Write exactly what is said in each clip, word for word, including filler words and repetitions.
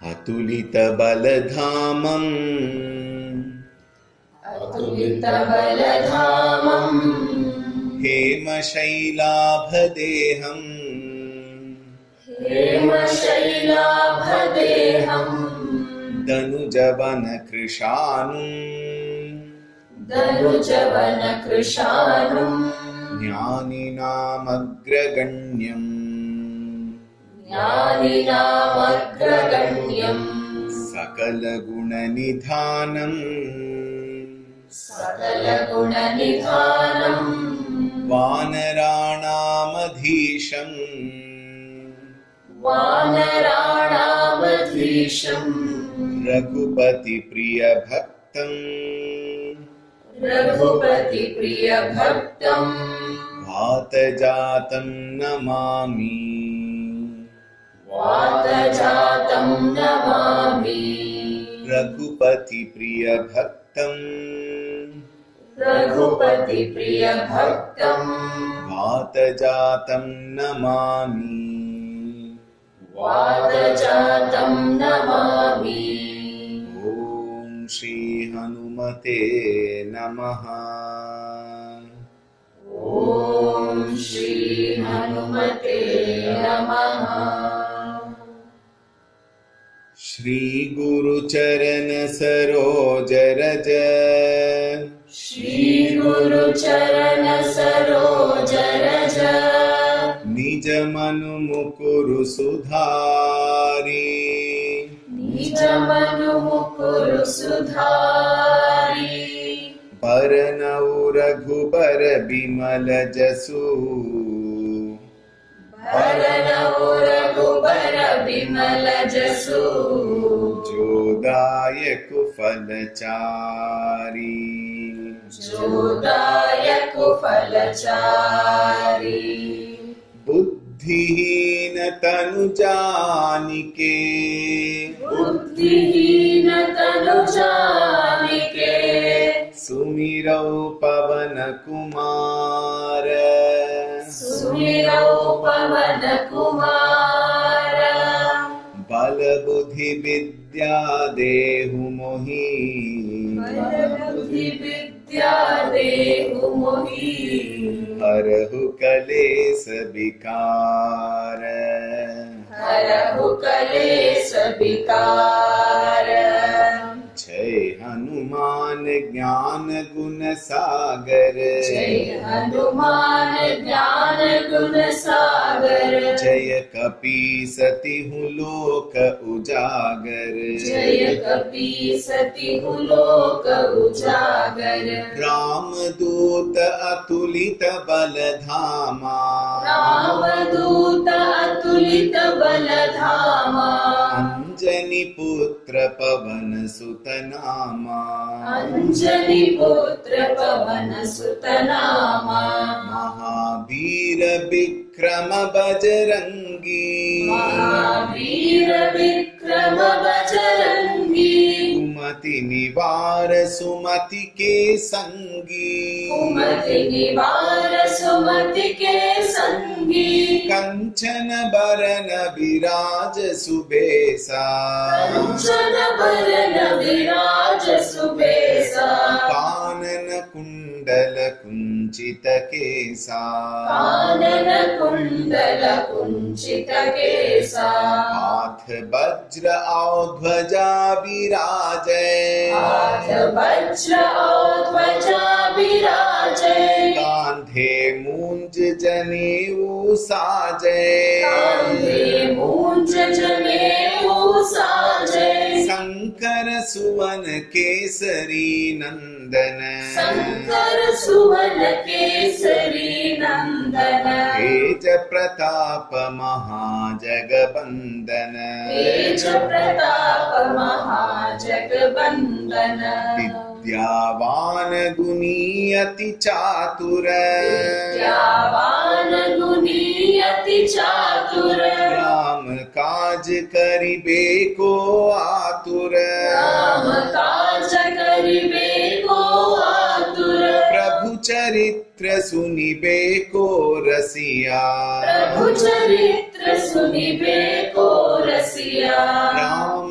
अतुलित बलधामम् अतुलित बलधामम् हेमशैलाभदेहम् हेमशैलाभदेहम् दनुजवनकृशानुम् दनुजवनकृशानुम् ज्ञानिनामग्रगण्यम् ज्ञानिनामग्रगण्यम् सकलगुणनिधानम् सकलगुणनिधानम् वानराणामधीशम् वानराणामधीशम् रघुपतिप्रियभक्तम् रघुपतिप्रियभक्तम् वातजातं नमामि वातजातं नमामि रघुपतिप्रियभक्तम् रघुपतिप्रियभक्तम् वातजातं नमामि वातजातं नमामि। ॐ श्री हनुमते नमः। ॐ श्री हनुमते नमः। श्री गुरुचरण सरोज रज श्री गुरुचरण सरोज रज निज मनु मुकुरु सुधारी निज मनु मुकुरु सुधारी बरनउ रघुबर बिमल जसु बरनउ रघुबर बिमल जसु जो दायक फलचारी जो दायक फलचारी बुद्धिहीन तनु जानिके बुद्धिहीन तनु जानिके सुमिरौ पवन कुमार सुमिरौ पवन कुमार बल बुद्धि विद्या देहु मोहि बल बुद्धि विद्या देहु मोहि हरहु कलेस विकार हरहु कलेस विकार। जय हनुमान ज्ञान गुण सागर जय हनुमान ज्ञान गुण सागर जय कपीसतिहु लोक उजागर जय कपीसतिहु लोक उजागर रामदूत अतुलित बलधामा रामदूत अतुलित बलधामा अंजनी पुत्र पवन सुत नामा अंजनी पुत्र पवन सुत नामा महावीर विक्रम बजरंगी महावीर विक्रम बजरंगी कुमति निवार सुमति के संगी कुमति निवार सुमति के संगी कंचन बरन विराज सुबेसा कंचन बरन विराज सुबेसा कानन कुंडल कुंचित केसा कानन कुंडल कुंचित केसा हाथ वज्र और ध्वजा विराजय हाथ वज्र और ध्वजा विराजय कांधे मूंज जनेऊ साजय कांधे मूंज जनेऊ साजय शंकर सुवन केसरी नंदन शंकर सुवन केसरी नंदन तेज प्रताप महाजगबंदन तेज प्रताप महाजगबंदन विद्यावान गुणी अति चातुर विद्यावान गुणी अति चातुर राम काज करिबे को आतुर राम काज करिबे को आतुर प्रभु चरित्र सुनिबे को रसिया प्रभु चरित्र सुनिबे को रसिया राम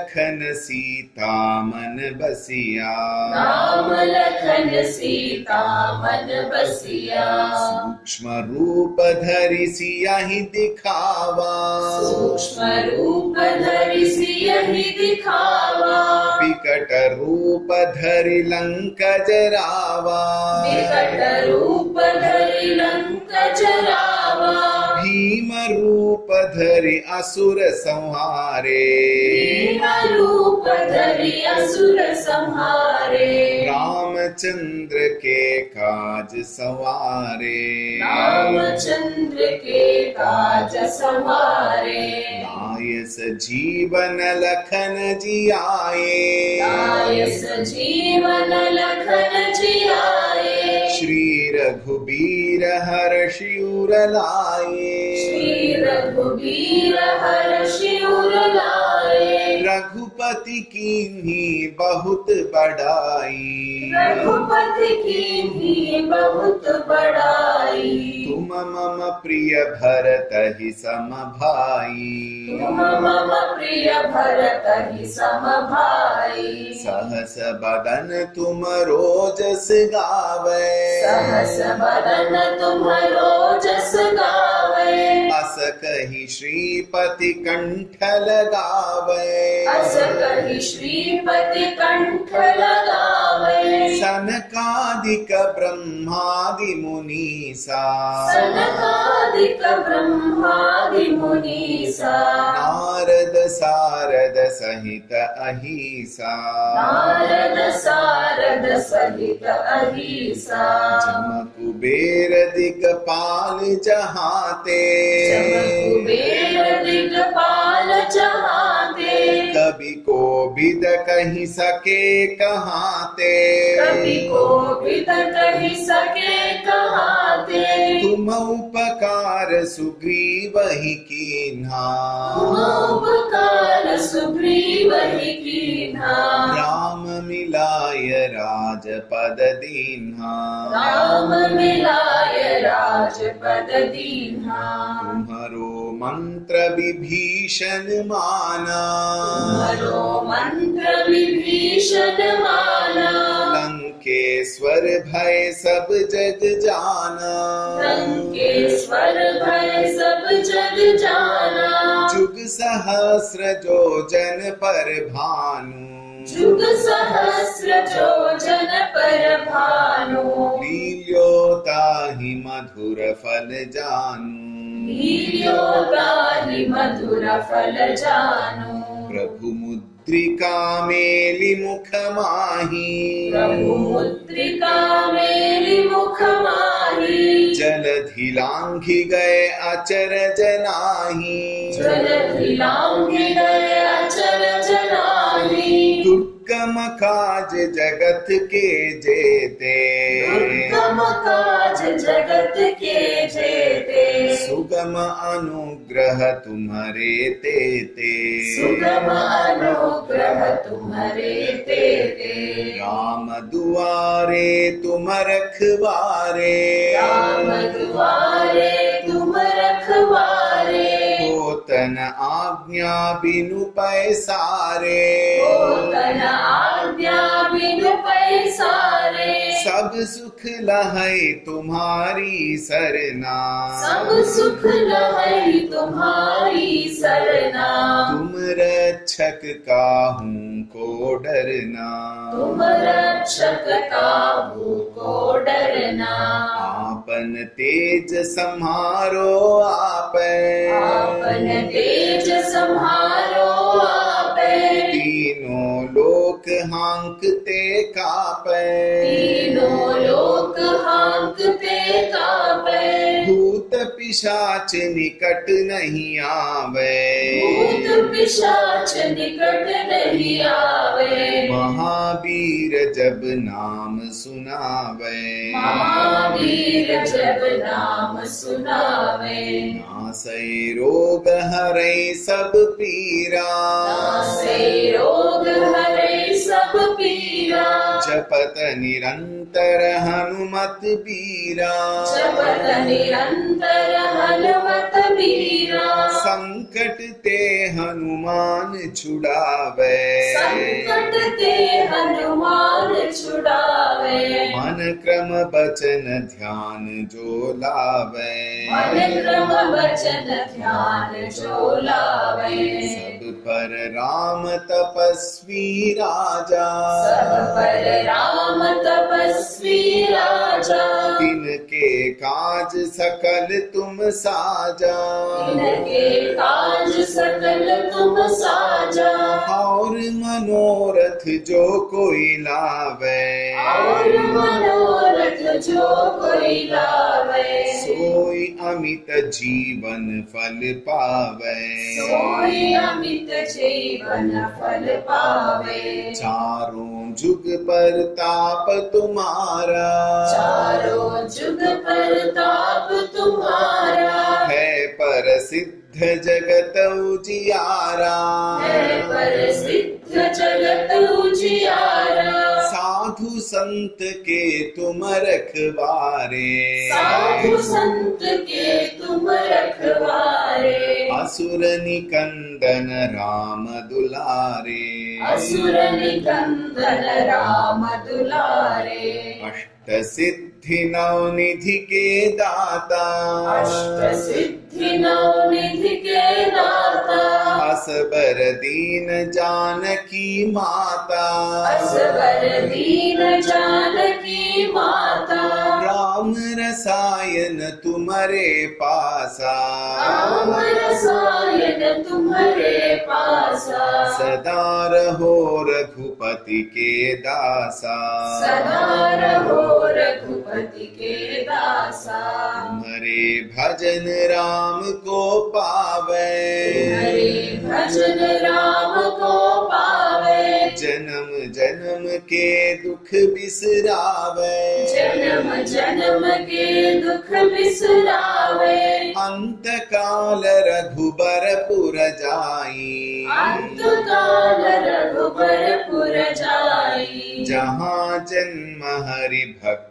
लखन सीता मन बसिया राम लखन सीता मन बसिया सूक्ष्म रूप धरि सियहि दिखावा सूक्ष्म रूप धरि सियहि दिखावा विकट रूप धरि लंक जरावा विकट रूप धरि लंक जरावा भीम रूप धरि असुर संहारे भीम रूप धरि असुर संहारे रामचंद्र के काज सवारे रामचंद्र के काज संवारे नायस जीवन लखन जियाए नायस जीवन लखन जियाए श्री रघुबीर हर्षि उर लाए श्री रघुबीर हर्षि उर लाए रघुपति कीन्ही बहुत बड़ाई रघुपति कीन्ही बहुत बड़ाई तुम मम प्रिय भरत ही सम भाई तुम मम प्रिय भरत ही सम भाई सहस बदन तुम रोजस गावे सहस बदन तुम्हारो जस गावे अस कहि श्रीपति कंठ लगावे अस कहि श्रीपति कंठ लगावे सनकादिक ब्रह्मादि मुनीसा सनकादिक ब्रह्मादि मुनीसा नारद सारद सहित अहिसा नारद सारद सहित अहिसा जम कुबेर दिगपाल जहाते कुबेर दिगपाल जहाते कवि को विद कहि सके कहाते कवि को विद कहि सके कहाते तुम उपकार सुग्रीव ही कीन्हा तुम उपकार सुग्रीव ही कीन्हा राम मिलाय राजपद दीन्हा राम मिलाय राजपद दीन्हा तुम्हारो मंत्र विभीषण माना तुम्हारो मंत्र विभीषण माना लंकेश्वर भय सब जग जाना लंकेश्वर भय सब जग जाना जुग सहस्र जो जन पर भानु जुग सहस्र जो जन पर भानु लील्योताहि मधुर फल जानू लील्यो ताहि मधुर फल जानू प्रभु मुद्रिका मेलि मुख माही प्रभु मुद्रिका मेलि मुख माही जलधि लांघि गए अचरज नाही जलधि लांघि गए अचरज नाही दुर्गम काज जगत के जेते दुर्गम काज जगत के जेते सुगम अनुग्रह तुम्हारे तेते सुगम अनुग्रह तुम्हारे तेते राम दुआरे तुम रखवारे राम दुआरे तुम रखवारे होतन आज्ञा बिनु पैसारे होतन आज्ञा बिनु पैसारे सब सुख लहै तुम्हारी सरना सब सुख लहै तुम्हारी सरना तुम रक्षक काहू को डरना तुम रक्षक काहू को डरना आपन तेज सम्हारो आपै आपन तेज सम्हारो आपै तीनों लोक हांकते कापै तीनों लोक हांकते कापै भूत पिशाच निकट नहीं आवे भूत पिशाच निकट नहीं आवे महावीर जब नाम सुनावे महावीर जब नाम सुनावे नासै रोग हरै सब पीरा नासै रोग हरै सब पीरा जपत निरंतर हनुमत बीरा जपत निरंतर हनुमत बीरा, संकट ते हनुमान छुड़ावे, संकट ते हनुमान छुड़ावे, मन क्रम बचन ध्यान जो लावे, मन क्रम वचन ध्यान जो लावे, सब पर राम तपस्वी राजा, सब पर राम तपस्वी राजा, तिनके काज सकल तुम साजा, तिनके काज सकल तुम साजा, और मनोरथ जो कोई लावे, और मनोरथ जो कोई लावे, सोई अमित जीवन फल पावे, सोई अमित जीवन फल पावे, चारों जुग पर ताप तुम्हारा, चारों जुग पर ताप तुम्हारा, है पर सिद्ध जगत उजियारा, है प्रसिद्ध जगत उजियारा, साधु संत के तुम रखवारे, साधु संत के तुम रखवारे, असुर निकंदन राम दुलारे, असुर निकंदन राम दुलारे, अष्ट सिद्धि नवनिधि के दाता, अष्ट सिद्धि नवनिधि के दाता, असबर दीन जानकी माता, असबर दीन जानकी माता, राम रसायन तुम्हारे पासा, राम रसायन तुम्हारे पासा, सदा रहो रघुपति के दासा, सदा रहो रघुपति के दासा, तुम्हारे भजन राम को पावे, हरे भजन राम को पावे, जन्म जन्म के दुख बिसरावे, जन्म जन्म के दुख बिसरावे, अंत काल रघुबर पुर जाई, अंत काल रघुबर पुर जाई, जहाँ जन्म हरि भक्त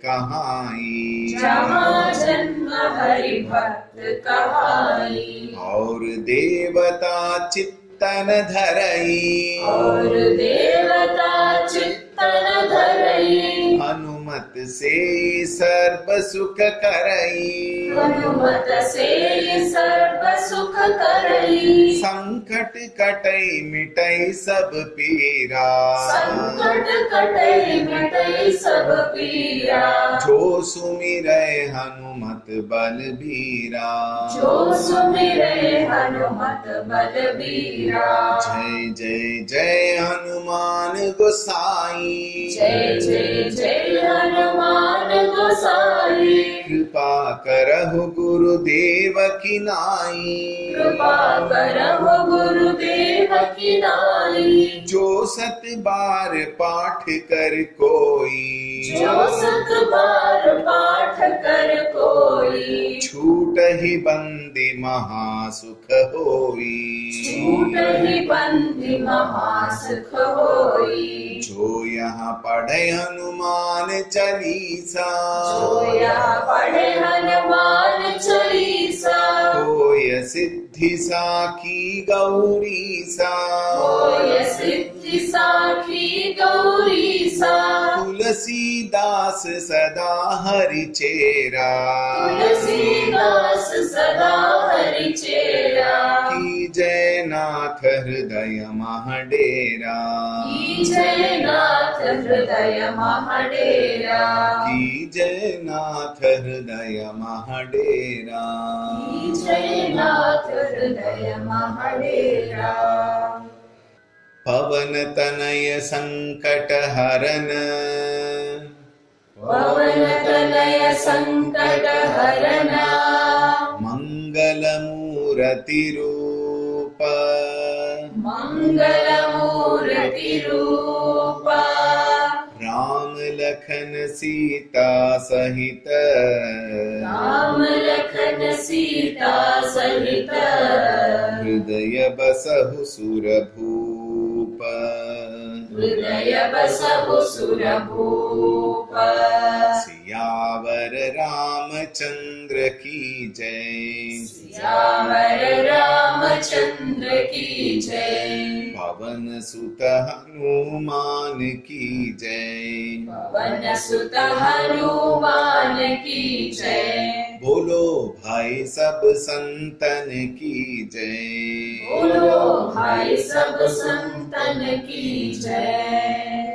कहाई, जहाँ जन्म हरि भक्त कहाई, और देवता चित्तन धरई, और देवता चित्तन धरई, हनुमत से सर्व सुख करई, हनुमत से सर्व सुख करई, संकट कटई मिटई सब पीरा, संकट कटई मिटई सब पीरा, जो सुमिरै हनुमत बलबीरा, जो सुमिरै हनुमत बलबीरा, जय जय जय हनुमान गोसाई, जय जय जय हनुमान गोसाई, कृपा करहु गुरुदेव की नाई, कृपा करहु गुरुदेव की नाई, जो सत बार पाठ कर कोई, जो सत बार पाठ कर कोई, छूट ही बंदी महासुख होई, छूट ही बंदी महासुख होई, जो यहाँ पढ़े हनुमान चालीसा, जो यहाँ पढ़े हनुमान चालीसा, होय सिद्धि साखी गौरी सा, होय सिद्धि साखी गौरी सा, तुलसीदास सदा हरि चेरा, तुलसीदास सदा हरि चेरा, की जय नाथ हृदय महडेरा, की जय नाथ हृदय महडेरा, की जय नाथ हृदय महडेरा, की जय नाथ हृदय महडेरा, पवन तनय संकट हरन, पवन तनय संकट हरन, मंगल मूरति रूप, मंगल मूर्ति रूप, राम लखन सीता सहित, राम लखन सीता सहित, हृदय बसहु सुरभूप, हृदय बसहु सुरभूप। सियावर रामचंद्र की जय। सियावर रामचंद्र की जय। पवन सुत हनुमान की जय। पवन सुत हनुमान की जय। बोलो भाई सब संतन की जय। बोलो भाई सब संतन की जय।